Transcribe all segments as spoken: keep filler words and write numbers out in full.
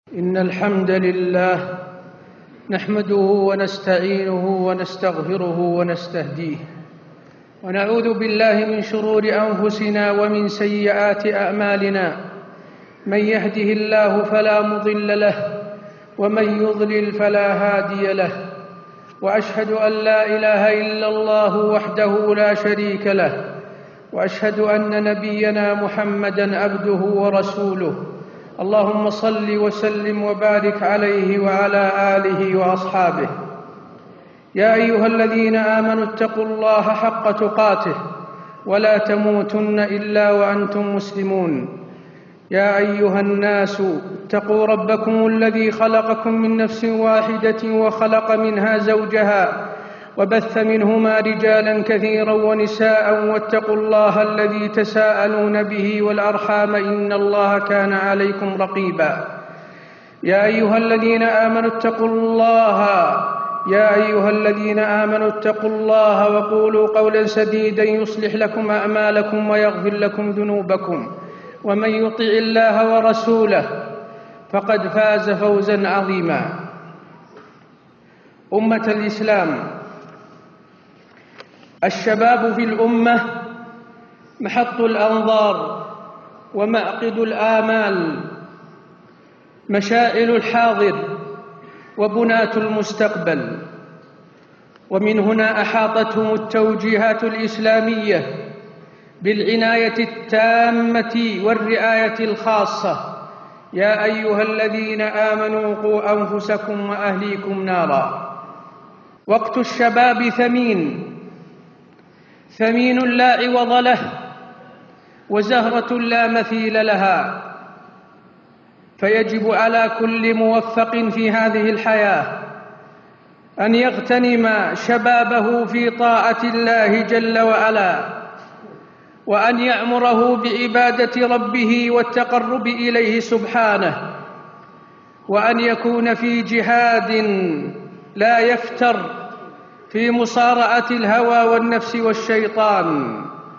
إن الحمد لله نحمده ونستعينه ونستغفره ونستهديه، ونعوذ بالله من شرور أنفسنا ومن سيئات أعمالنا. من يهده الله فلا مضل له، ومن يضلل فلا هادي له. وأشهد أن لا إله إلا الله وحده لا شريك له، وأشهد أن نبينا محمدًا عبده ورسوله. اللهم صل وسلم وبارك عليه وعلى آله وأصحابه. يا أيها الذين آمنوا اتقوا الله حق تقاته ولا تموتن إلا وأنتم مسلمون. يا أيها الناس اتقوا ربكم الذي خلقكم من نفس واحدة وخلق منها زوجها وبث منهما رجالا كثيرا ونساء، واتقوا الله الذي تساءلون به والأرحام إن الله كان عليكم رقيبا. يا أيها الذين آمنوا اتقوا الله يا أيها الذين آمنوا اتقوا الله وقولوا قولا سديدا يصلح لكم أعمالكم ويغفر لكم ذنوبكم، ومن يطع الله ورسوله فقد فاز فوزا عظيما. أمة الإسلام، الشباب في الأمة محط الأنظار ومعقد الآمال، مشاعل الحاضر وبناة المستقبل. ومن هنا أحاطتهم التوجيهات الإسلامية بالعناية التامة والرعاية الخاصة. يا أيها الذين آمنوا قوا أنفسكم وأهليكم نارا. وقت الشباب ثمين ثمين لا عوض له، وزهرة لا مثيل لها، فيجب على كل موفق في هذه الحياة أن يغتنم شبابه في طاعة الله جل وعلا، وأن يعمره بعبادة ربه والتقرب إليه سبحانه، وأن يكون في جهاد لا يفتر في مصارعة الهوى والنفس والشيطان.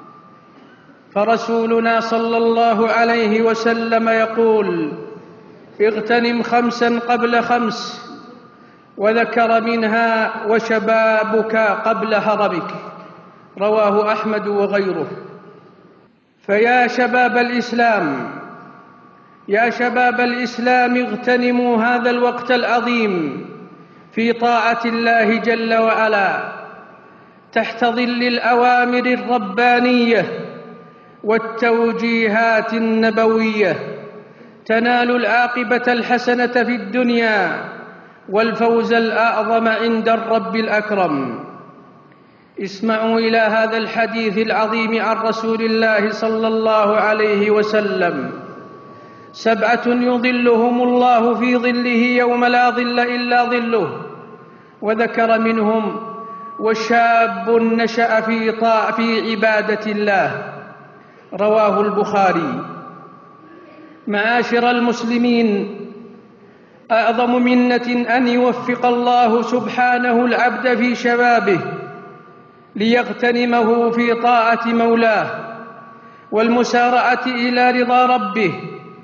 فرسولنا صلى الله عليه وسلم يقول: اغتنم خمسا قبل خمس، وذكر منها وشبابك قبل هرمك. رواه أحمد وغيره. فيا شباب الإسلام يا شباب الإسلام اغتنموا هذا الوقت العظيم في طاعة الله جل وعلا تحت ظل الأوامر الربانية والتوجيهات النبوية، تنال العاقبة الحسنة في الدنيا والفوز الأعظم عند الرب الأكرم. اسمعوا إلى هذا الحديث العظيم عن رسول الله صلى الله عليه وسلم: سبعة يظلهم الله في ظله يوم لا ظل إلا ظله. وذكر منهم: وشاب نشأ في طاعة في عبادة الله. رواه البخاري. معاشر المسلمين، أعظم منة أن يوفق الله سبحانه العبد في شبابه ليغتنمه في طاعة مولاه والمسارعة إلى رضا ربه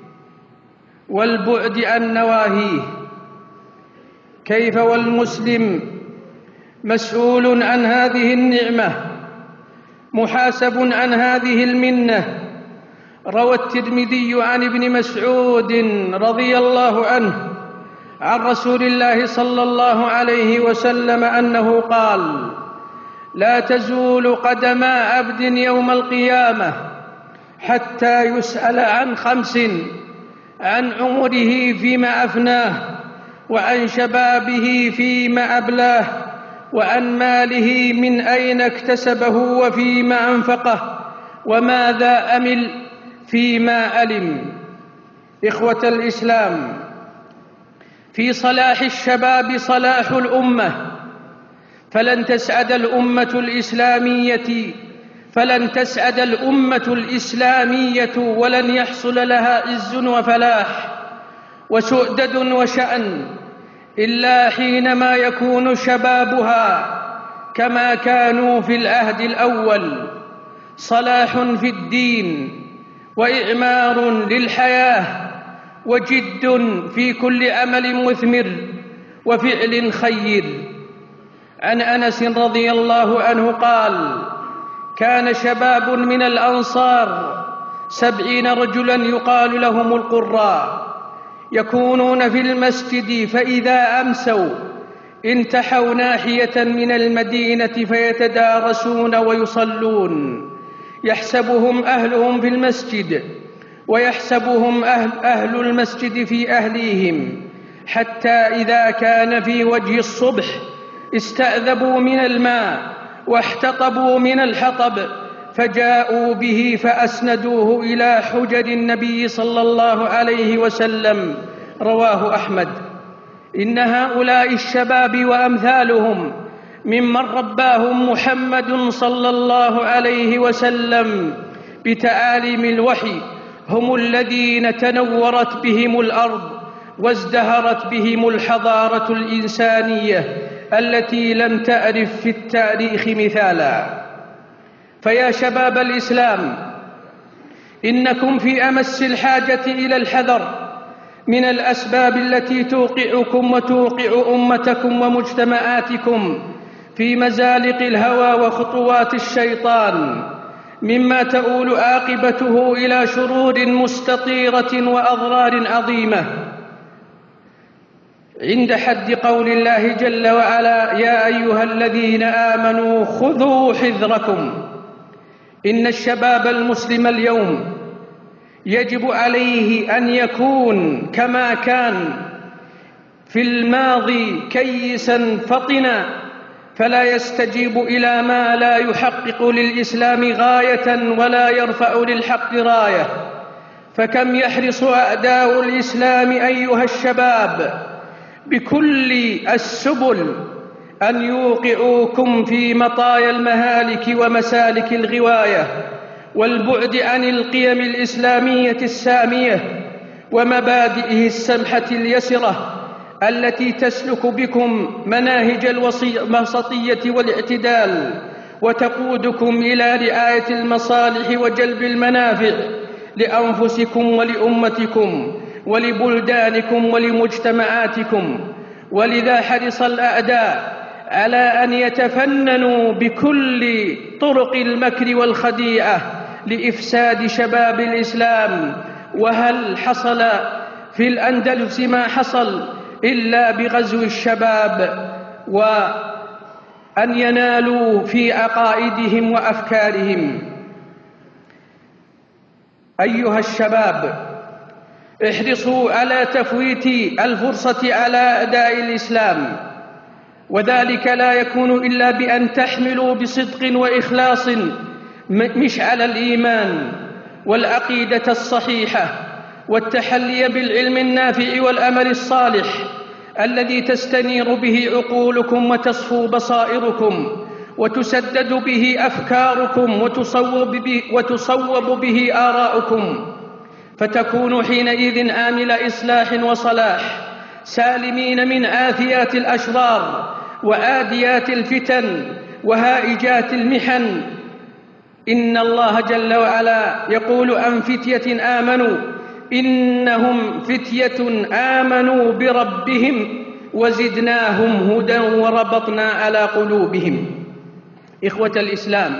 والبعد عن نواهيه. كيف والمسلم مسؤول عن هذه النعمة، محاسب عن هذه المنة. روى الترمذي عن ابن مسعود رضي الله عنه عن رسول الله صلى الله عليه وسلم أنه قال: لا تزول قدم عبد يوم القيامة حتى يسأل عن خمس: عن عمره فيما أفناه، وعن شبابه فيما أبلاه، وعن ماله من أين اكتسبه وفيما أنفقه، وماذا أمل فيما ألم. إخوة الإسلام، في صلاح الشباب صلاح الأمة، فلن تسعد الأمة الإسلامية فلن تسعد الأمة الإسلامية ولن يحصل لها عز وفلاح وسؤدد وشأن إلا حينما يكون شبابها كما كانوا في العهد الأول: صلاح في الدين، وإعمار للحياة، وجد في كل عمل مثمر وفعل خير. عن أنس رضي الله عنه قال: كان شباب من الأنصار سبعين رجلا يقال لهم القراء يكونون في المسجد، فإذا أمسوا انتحوا ناحية من المدينة فيتدارسون ويصلون، يحسبهم أهلهم في المسجد ويحسبهم أهل, أهل المسجد في أهليهم، حتى إذا كان في وجه الصبح استأذبوا من الماء واحتطبوا من الحطب، فجاءوا به فأسندوه إلى حجر النبي صلى الله عليه وسلم. رواه أحمد. إن هؤلاء الشباب وأمثالهم ممن رباهم محمد صلى الله عليه وسلم بتعاليم الوحي هم الذين تنورت بهم الأرض وازدهرت بهم الحضارة الإنسانية التي لم تعرف في التاريخ مثالا. فيا شباب الإسلام، إنكم في أمس الحاجة إلى الحذر من الأسباب التي توقعكم وتوقع أمتكم ومجتمعاتكم في مزالق الهوى وخطوات الشيطان، مما تؤول عاقبته إلى شرور مستطيرة وأضرار عظيمة. عند حد قول الله جل وعلا: يا أيها الذين آمنوا خذوا حذركم. إن الشباب المسلم اليوم يجب عليه أن يكون كما كان في الماضي كيسا فطنا، فلا يستجيب إلى ما لا يحقق للإسلام غاية ولا يرفع للحق راية. فكم يحرص أعداء الإسلام أيها الشباب بكل السبل أن يوقعوكم في مطايا المهالك ومسالك الغواية والبعد عن القيم الإسلامية السامية ومبادئه السمحة اليسرة التي تسلك بكم مناهج الوسطية والاعتدال، وتقودكم إلى رعاية المصالح وجلب المنافع لأنفسكم ولأمتكم ولبلدانكم ولمجتمعاتكم. ولذا حرص الأعداء على أن يتفننوا بكل طرق المكر والخديعة لإفساد شباب الإسلام. وهل حصل في الأندلس ما حصل إلا بغزو الشباب وأن ينالوا في عقائدهم وأفكارهم؟ أيها الشباب، احرصوا على تفويت الفرصة على أعداء الإسلام، وذلك لا يكون إلا بأن تحملوا بصدق وإخلاص مشعل الإيمان والعقيدة الصحيحة، والتحلي بالعلم النافع والأمل الصالح الذي تستنير به عقولكم وتصفو بصائركم وتسدد به أفكاركم وتصوب به, وتصوب به آراؤكم، فتكونوا حينئذ آمل إصلاح وصلاح، سالمين من آثيات الأشرار وآديات الفتن وهائجات المحن. إن الله جل وعلا يقول عن فتية آمنوا إنهم فتية آمنوا بربهم وزدناهم هدى وربطنا على قلوبهم. إخوة الإسلام،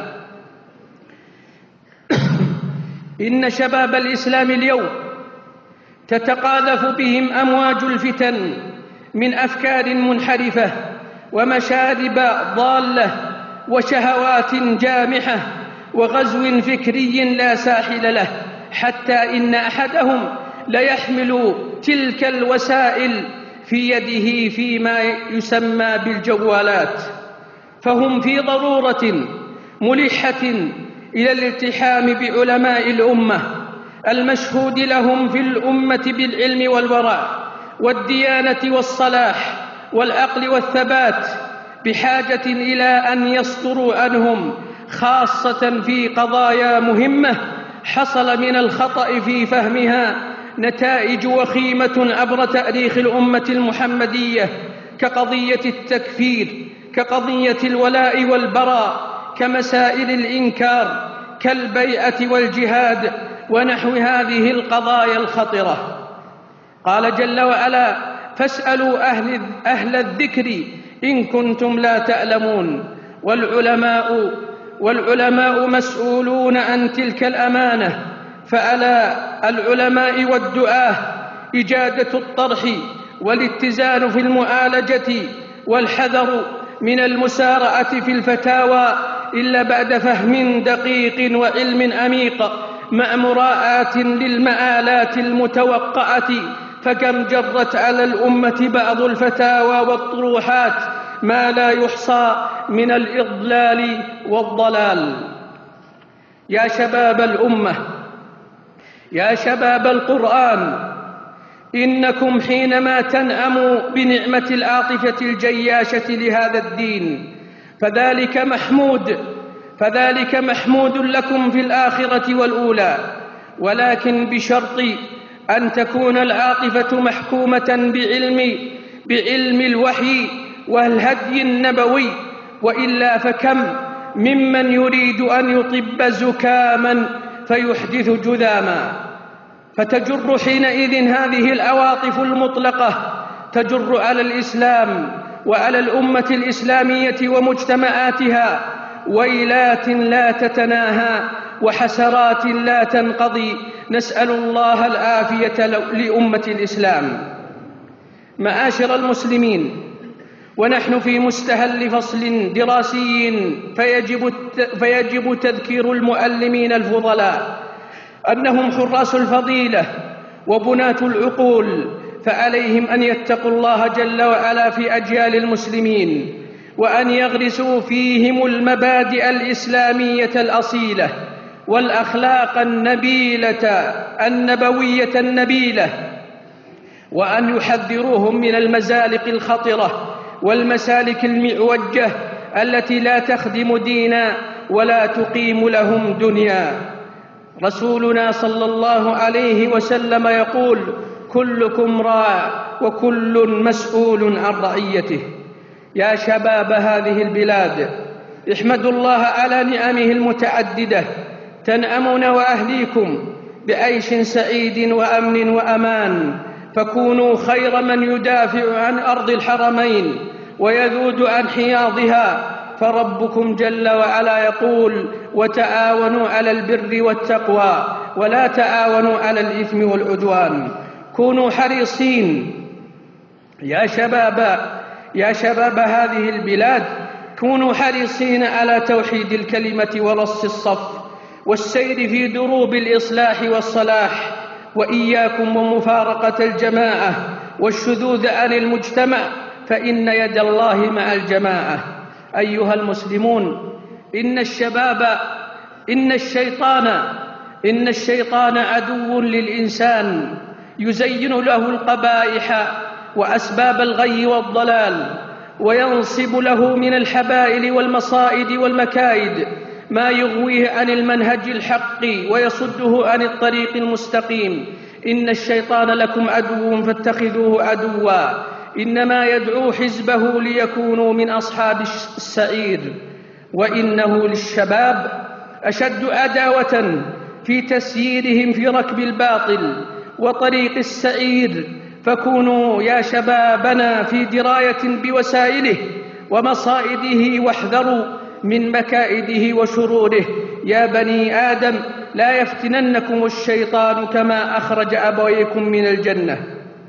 إن شباب الإسلام اليوم تتقاذف بهم أمواج الفتن من أفكار منحرفة ومشارب ضالة وشهوات جامحة وغزو فكري لا ساحل له، حتى إن أحدهم ليحمل تلك الوسائل في يده فيما يسمى بالجوالات. فهم في ضرورة ملحة إلى الالتحام بعلماء الأمة المشهود لهم في الأمة بالعلم والورع والديانة والصلاح والعقل والثبات، بحاجة إلى أن يصدروا عنهم، خاصة في قضايا مهمة حصل من الخطأ في فهمها نتائج وخيمة عبر تاريخ الأمة المحمدية، كقضية التكفير، كقضية الولاء والبراء، كمسائل الإنكار، كالبيعة والجهاد، ونحو هذه القضايا الخطرة. قال جل وعلا: فاسألوا أهل, أهل الذكر إن كنتم لا تعلمون. والعلماء, والعلماء مسؤولون عن تلك الأمانة، فعلى العلماء والدعاة إجادة الطرح والاتزان في المعالجة والحذر من المسارعة في الفتاوى إلا بعد فهم دقيق وعلم عميق مع مراعاة للمآلات المتوقعة. فكم جرت على الأمة بعض الفتاوى والطروحات ما لا يحصى من الإضلال والضلال. يا شباب الأمة، يا شباب القرآن، إنكم حينما تنعموا بنعمة العاطفة الجياشة لهذا الدين فذلك محمود فذلك محمود لكم في الآخرة والأولى، ولكن بشرط أن تكون العاطفة محكومة بعلم بعلم الوحي والهدي النبوي، وإلا فكم ممن يريد أن يطب زكاما فيحدث جذاما، فتجر حينئذ هذه العواطف المطلقة تجر على الإسلام وعلى الأمة الإسلامية ومجتمعاتها ويلات لا تتناهى وحسرات لا تنقضي. نسأل الله العافية لأمة الإسلام. معاشر المسلمين، ونحن في مستهل فصل دراسي فيجب, فيجب تذكير المعلمين الفضلاء أنهم حراس الفضيلة وبناة العقول، فعليهم أن يتقوا الله جل وعلا في أجيال المسلمين، وأن يغرسوا فيهم المبادئ الإسلامية الأصيلة والأخلاق النبيلة النبوية النبيلة، وأن يحذروهم من المزالق الخطرة والمسالك المعوجة التي لا تخدم دينا ولا تقيم لهم دنيا. رسولنا صلى الله عليه وسلم يقول: كلكم راع وكل مسؤول عن رعيته. يا شباب هذه البلاد، احمدوا الله على نعمه المتعددة، تنعمون وأهليكم بعيش سعيد وأمن وأمان، فكونوا خير من يدافع عن أرض الحرمين ويذود عن حياضها، فربكم جل وعلا يقول: وتعاونوا على البر والتقوى ولا تعاونوا على الإثم والعدوان. كونوا حريصين يا شباب يا شباب هذه البلاد، كونوا حريصين على توحيد الكلمة ورص الصف والسير في دروب الإصلاح والصلاح، وإياكم ومفارقة الجماعة والشذوذ عن المجتمع، فإن يد الله مع الجماعة. أيها المسلمون، إن الشباب إن الشيطان إن الشيطان عدو للإنسان، يزين له القبائح وأسباب الغي والضلال، وينصب له من الحبائل والمصائد والمكايد ما يغويه عن المنهج الحق ويصده عن الطريق المستقيم. إن الشيطان لكم عدو فاتخذوه عدوا، إنما يدعو حزبه ليكونوا من أصحاب السعير. وإنه للشباب أشد عداوة في تسييرهم في ركب الباطل وطريق السعير، فكونوا يا شبابنا في دراية بوسائله ومصائده، واحذروا من مكائده وشروره. يا بني آدم، لا يفتننكم الشيطان كما أخرج أبويكم من الجنة.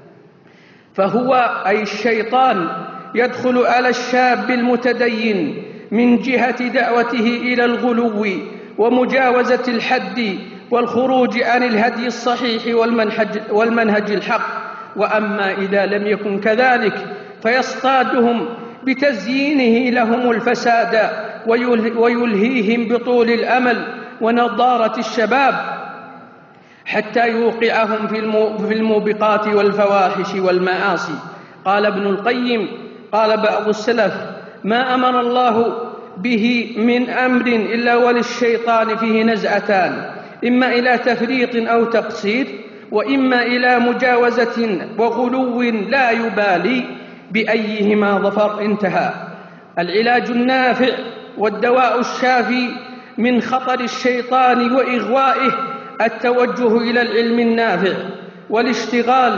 فهو أي الشيطان يدخل على الشاب المتدين من جهة دعوته إلى الغلو ومجاوزة الحد والخروج عن الهدي الصحيح والمنهج, والمنهج الحق. وأما إذا لم يكن كذلك فيصطادهم بتزيينه لهم الفساد ويلهيهم بطول الأمل ونضارة الشباب حتى يوقعهم في الموبقات والفواحش والمعاصي. قال ابن القيم: قال بعض السلف: ما أمر الله به من أمر إلا وللشيطان فيه نزعتان، إما إلى تفريط أو تقصير، وإما إلى مجاوزة وغلو لا يبالي بأيهما ظفر. انتهى. العلاج النافع والدواء الشافي من خطر الشيطان وإغوائه التوجه إلى العلم النافع والاشتغال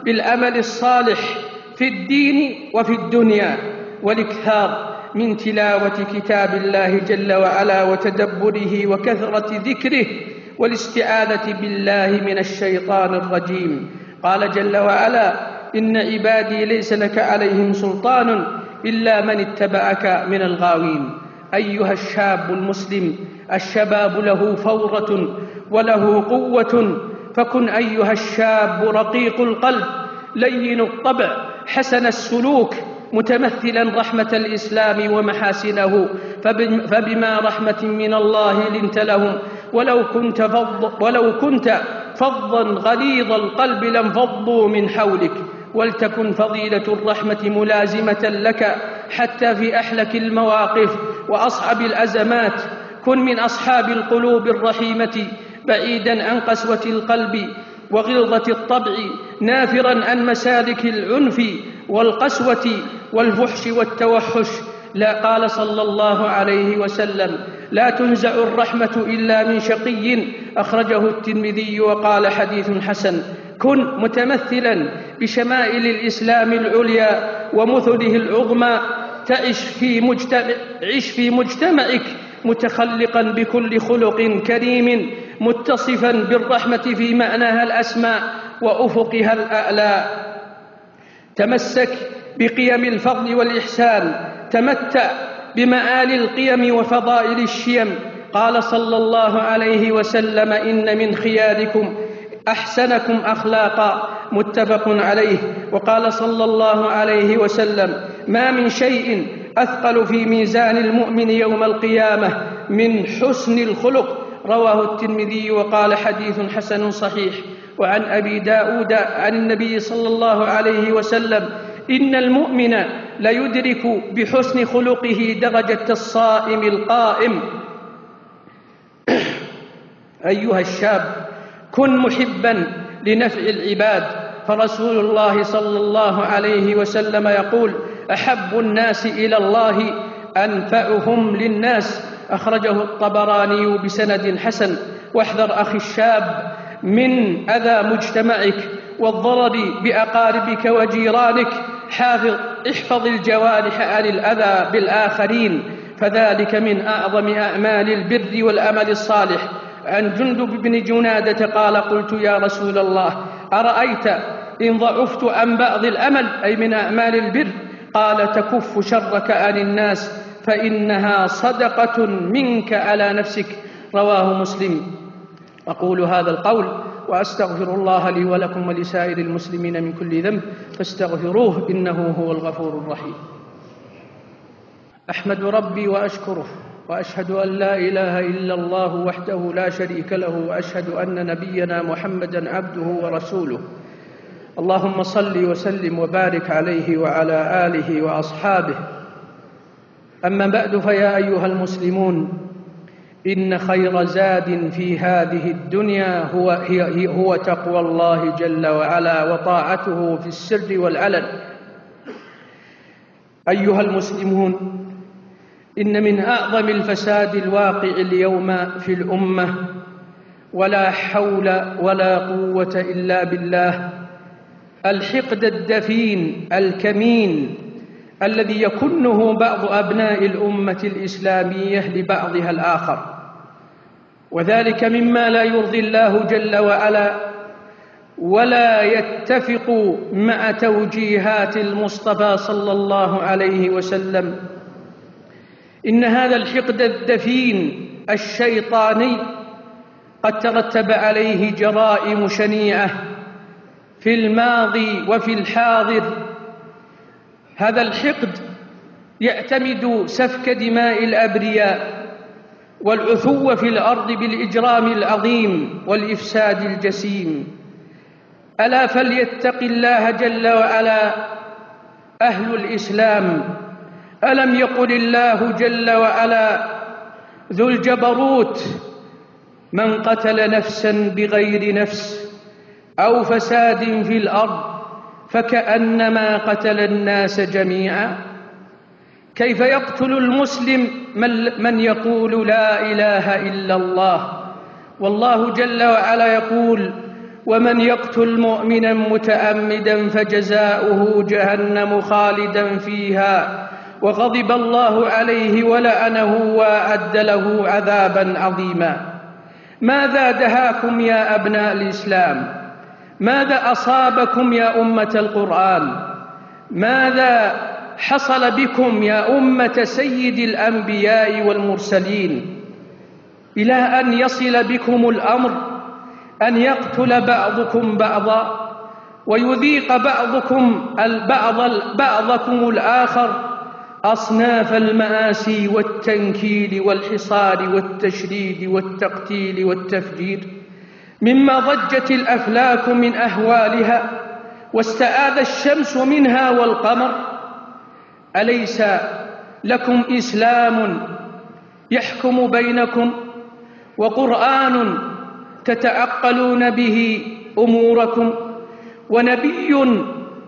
بالعمل الصالح في الدين وفي الدنيا، والاكثار من تلاوة كتاب الله جل وعلا وتدبره وكثرة ذكره والاستعاذة بالله من الشيطان الرجيم. قال جل وعلا: إن عبادي ليس لك عليهم سلطان إلا من اتبعك من الغاوين. أيها الشاب المسلم، الشباب له فورة وله قوة، فكن أيها الشاب رقيق القلب لين الطبع حسن السلوك متمثلا رحمة الإسلام ومحاسنه، فبما رحمة من الله لنت لهم، ولو كنت, فض ولو كنت فظا غليظ القلب لانفضوا من حولك. ولتكن فضيلة الرحمة ملازمة لك حتى في أحلك المواقف وأصعب الأزمات. كن من أصحاب القلوب الرحيمة بعيدا عن قسوة القلب وغلظة الطبع، نافرا عن مسالك العنف والقسوة والفحش والتوحش. لا قال صلى الله عليه وسلم: لا تنزع الرحمة إلا من شقي، أخرجه الترمذي وقال: حديث حسن. كن متمثلا بشمائل الإسلام العليا ومثله العظمى، تعش في مجتمع عش في مجتمعك متخلقا بكل خلق كريم، متصفا بالرحمة في معناها الأسمى وأفقها الأعلى. تمسك بقيم الفضل والإحسان، تمتع بمآل القيم وفضائل الشيم. قال صلى الله عليه وسلم: إن من خياركم أحسنكم أخلاقا، متفق عليه. وقال صلى الله عليه وسلم: ما من شيء أثقل في ميزان المؤمن يوم القيامة من حسن الخلق، رواه الترمذي وقال: حديث حسن صحيح. وعن أبي داود عن النبي صلى الله عليه وسلم: إن المؤمن ليدرك بحسن خلقه درجة الصائم القائم. أيها الشاب، كن محبا لنفع العباد، فرسول الله صلى الله عليه وسلم يقول: أحب الناس إلى الله أنفعهم للناس، أخرجه الطبراني بسند حسن. واحذر أخي الشاب من أذى مجتمعك والضرر بأقاربك وجيرانك. حافظ احفظ الجوارح عن الأذى بالآخرين، فذلك من أعظم أعمال البر والأمل الصالح. عن جندب بن جنادة قال: قلت يا رسول الله، أرأيت إن ضعفت عن بعض الأمل، أي من أعمال البر؟ قال: تكف شرك عن الناس، فإنها صدقة منك على نفسك، رواه مسلم. أقول هذا القول وأستغفر الله لي ولكم ولسائر المسلمين من كل ذنب، فاستغفروه إنه هو الغفور الرحيم. أحمد ربي وأشكره، وأشهد أن لا إله إلا الله وحده لا شريك له، وأشهد أن نبينا محمدًا عبده ورسوله. اللهم صل وسلم وبارك عليه وعلى آله وأصحابه. أما بعد، فيا أيها المسلمون، إن خير زاد في هذه الدنيا هو, هي هو تقوى الله جل وعلا وطاعته في السر والعلن. أيها المسلمون، إن من أعظم الفساد الواقع اليوم في الأمة، ولا حول ولا قوة إلا بالله، الحقد الدفين الكمين الذي يكنه بعض أبناء الأمة الإسلامية لبعضها الآخر، وذلك مما لا يرضي الله جل وعلا ولا يتفق مع توجيهات المصطفى صلى الله عليه وسلم. إن هذا الحقد الدفين الشيطاني قد ترتب عليه جرائم شنيعة في الماضي وفي الحاضر. هذا الحقد يعتمد سفك دماء الأبرياء والعثو في الأرض بالإجرام العظيم والإفساد الجسيم. ألا فليتق الله جل وعلا أهل الإسلام. ألم يقل الله جل وعلا ذو الجبروت: من قتل نفسا بغير نفس أو فساد في الأرض فكأنما قتل الناس جميعا. كيف يقتل المسلم من يقول لا إله إلا الله والله جل وعلا يقول: ومن يقتل مؤمنا متعمدا فجزاؤه جهنم خالدا فيها وغضب الله عليه ولعنه وأعد له عذابا عظيما. ماذا دهاكم يا أبناء الإسلام؟ ماذا أصابكم يا أمة القرآن؟ ماذا حصل بكم يا أمة سيد الأنبياء والمرسلين إلى أن يصل بكم الأمر أن يقتل بعضكم بعضا ويذيق بعضكم البعض بعضكم الآخر أصناف المآسي والتنكيل والحصار والتشريد والتقتيل والتفجير مما ضجت الأفلاك من أهوالها واستآذ الشمس منها والقمر؟ أليس لكم إسلام يحكم بينكم وقرآن تتعقلون به أموركم ونبي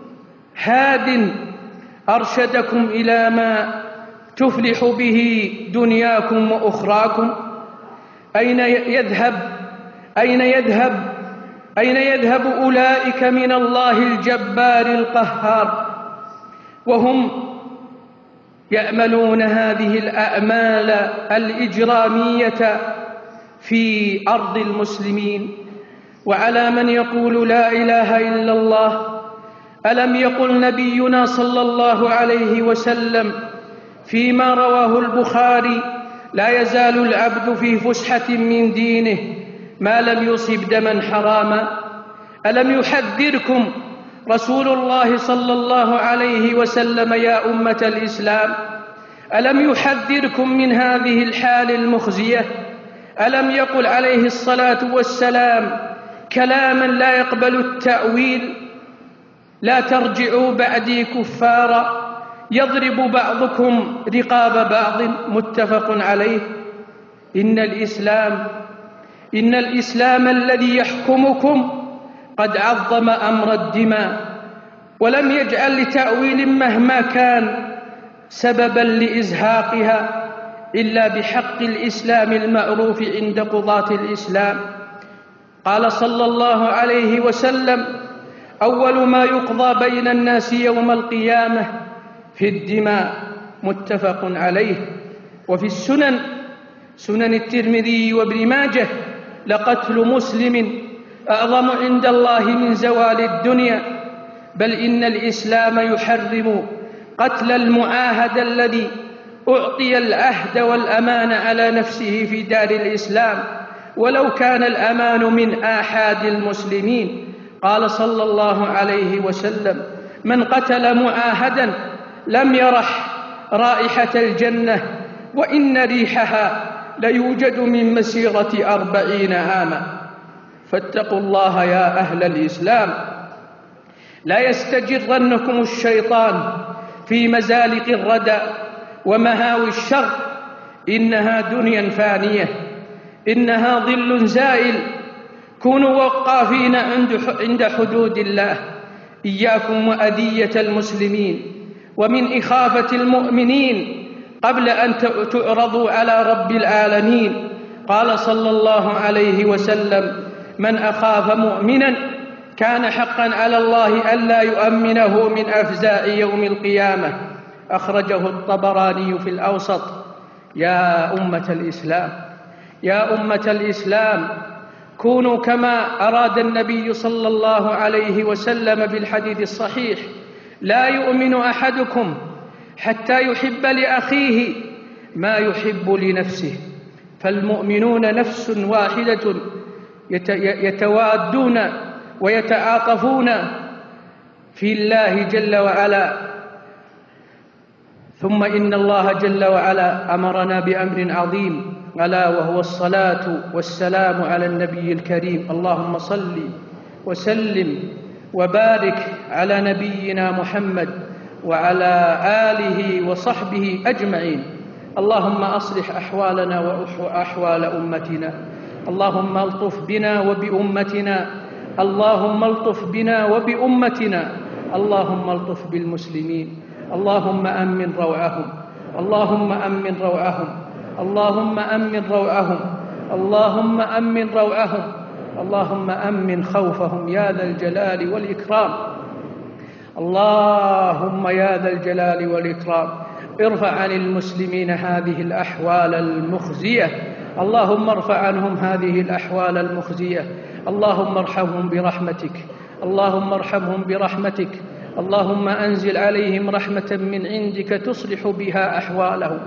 هاد أرشدكم إلى ما تفلح به دنياكم وأخراكم؟ أين يذهب أين يذهب أين يذهب أولئك من الله الجبار القهار وهم يأملون هذه الأعمال الإجرامية في أرض المسلمين؟ وعلى من يقول لا إله إلا الله، ألم يقل نبينا صلى الله عليه وسلم فيما رواه البخاري: لا يزال العبد في فسحة من دينه ما لم يصب دما حراما؟ ألم يحذركم رسول الله صلى الله عليه وسلم يا أمة الإسلام؟ ألم يحذركم من هذه الحال المخزية؟ ألم يقل عليه الصلاة والسلام كلاما لا يقبل التأويل: لا ترجعوا بعدي كفارا يضرب بعضكم رقاب بعض؟ متفق عليه. إن الإسلام إن الإسلام الذي يحكمكم قد عظم أمر الدماء ولم يجعل لتأويل مهما كان سببا لإزهاقها إلا بحق الإسلام المعروف عند قضاة الإسلام. قال صلى الله عليه وسلم: أول ما يقضى بين الناس يوم القيامة في الدماء. متفق عليه. وفي السنن سنن الترمذي وابن ماجه: لقتل مسلم أعظم عند الله من زوال الدنيا، بل إن الإسلام يحرم قتل المعاهد الذي أعطي العهد والأمان على نفسه في دار الإسلام ولو كان الأمان من آحاد المسلمين. قال صلى الله عليه وسلم: من قتل معاهدا لم يرح رائحة الجنة وإن ريحها ليوجد من مسيرة أربعين عاما. فاتقوا الله يا أهل الإسلام، لا يستجرنكم الشيطان في مزالق الردى ومهاوي الشر. إنها دنيا فانية، إنها ظل زائل. كونوا وقافين عند حدود الله. إياكم وأذية المسلمين ومن إخافة المؤمنين قبل أن تعرضوا على رب العالمين. قال صلى الله عليه وسلم: من أخاف مؤمنا كان حقا على الله ألا يؤمنه من أفزاء يوم القيامة. أخرجه الطبراني في الأوسط. يا أمة الإسلام يا أمة الإسلام كونوا كما أراد النبي صلى الله عليه وسلم في الحديث الصحيح: لا يؤمن أحدكم حتى يحب لأخيه ما يحب لنفسه. فالمؤمنون نفس واحدة يتوادون ويتعاطفون في الله جل وعلا. ثم إن الله جل وعلا أمرنا بأمر عظيم، ألا وهو الصلاة والسلام على النبي الكريم. اللهم صل وسلم وبارك على نبينا محمد وعلى آله وصحبه أجمعين. اللهم أصلح أحوالنا وأحوال أمتنا. اللهم الطف بنا وبأمتنا. اللهم الطف بنا وبأمتنا. اللهم الطف بالمسلمين. اللهم أمن روعهم. اللهم أمن روعهم. اللهم أمن روعهم. اللهم أمن روعهم. اللهم أمن خوفهم يا ذا الجلال والإكرام. اللهم يا ذا الجلال والإكرام ارفع عن المسلمين هذه الأحوال المخزية. اللهم ارفع عنهم هذه الأحوال المخزية. اللهم ارحمهم برحمتك. اللهم ارحمهم برحمتك. اللهم أنزل عليهم رحمة من عندك تصلح بها أحوالهم.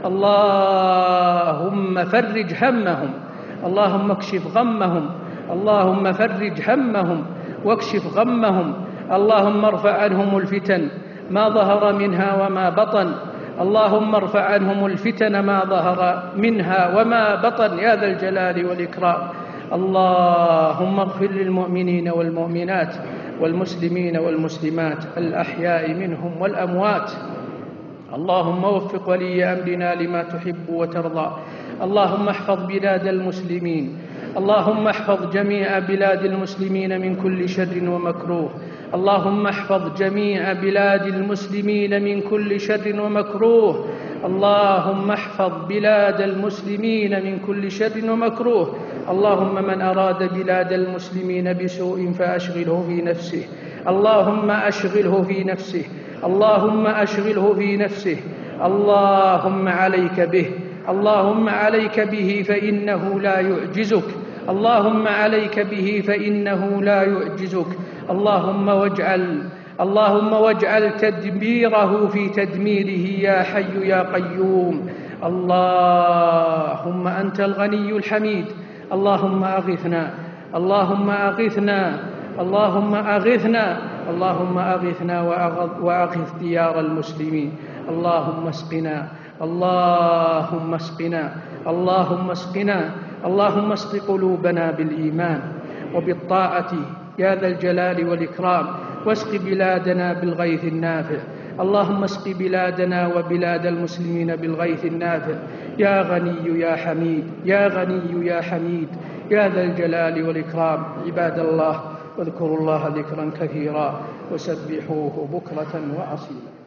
اللهم فرج همهم. اللهم اكشف غمهم. اللهم فرج همهم واكشف غمهم. اللهم ارفع عنهم الفتن ما ظهر منها وما بطن. اللهم ارفع عنهم الفتن ما ظهر منها وما بطن يا ذا الجلال والإكرام. اللهم اغفر للمؤمنين والمؤمنات والمسلمين والمسلمات الأحياء منهم والأموات. اللهم وفق ولي أمرنا لما تحب وترضى. اللهم احفظ بلاد المسلمين. اللهم احفظ جميع بلاد المسلمين من كل شر ومكروه. اللهم احفظ جميع بلاد المسلمين من كل شر ومكروه. اللهم احفظ بلاد المسلمين من كل شر ومكروه. اللهم من أراد بلاد المسلمين بسوء فأشغله في نفسه. اللهم أشغله في نفسه. اللهم أشغله في نفسه. اللهم عليك به. اللهم عليك به فإنه لا يعجزك. اللهم عليك به فإنه لا يعجزك. اللهم واجعل اللهم واجعل تدبيره في تدميره يا حي يا قيوم. اللهم أنت الغني الحميد. اللهم أغثنا. اللهم أغثنا. اللهم أغثنا. اللهم أغثنا وأغث ديار المسلمين. اللهم اسقنا. اللهم اسقنا. اللهم اسقنا. اللهم اسق قلوبنا بالإيمان وبالطاعة يا ذا الجلال والإكرام. واسق بلادنا بالغيث النافع. اللهم اسق بلادنا وبلاد المسلمين بالغيث النافع يا غني يا حميد. يا غني يا حميد يا ذا الجلال والإكرام. عباد الله، واذكروا الله ذكرا كثيرا وسبحوه بكرة وأصيلا.